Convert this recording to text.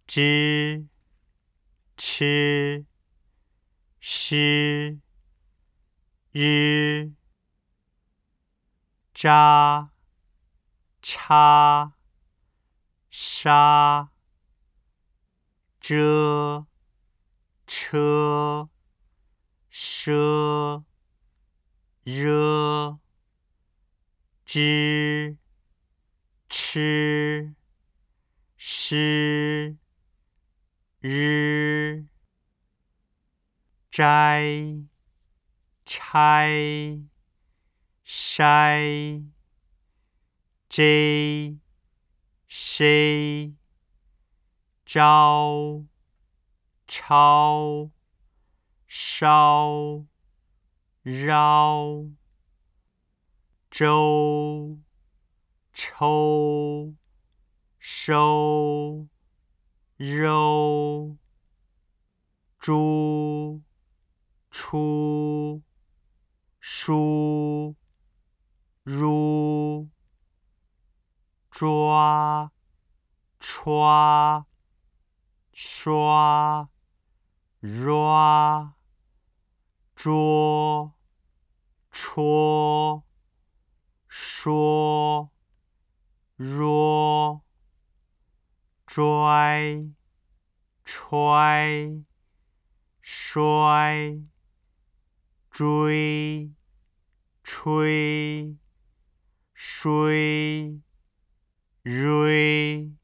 知吃诗日扎叉沙遮车奢热知吃诗日摘拆筛j谁招抄烧绕周抽收肉猪出书如抓歘刷抓捉戳说若拽揣衰追吹水瑞